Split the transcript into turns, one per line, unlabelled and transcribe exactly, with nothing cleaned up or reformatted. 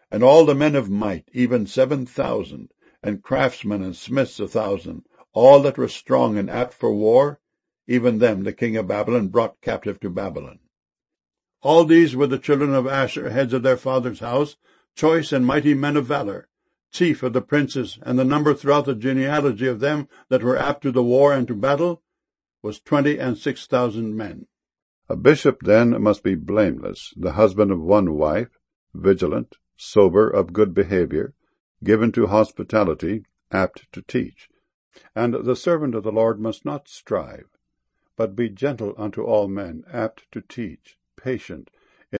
and all the men of might, even seven thousand, and craftsmen and smiths a thousand, all that were strong and apt for war, even them the king of Babylon brought captive to Babylon. All these were the children of Asher, heads of their father's house, choice and mighty men of valor, chief of the princes, and the number throughout the genealogy of them that were apt to the war and to battle was twenty and six thousand men.
A bishop then must be blameless, the husband of one wife, vigilant, sober, of good behavior, given to hospitality, apt to teach. And the servant of the Lord must not strive, but be gentle unto all men, apt to teach, patient,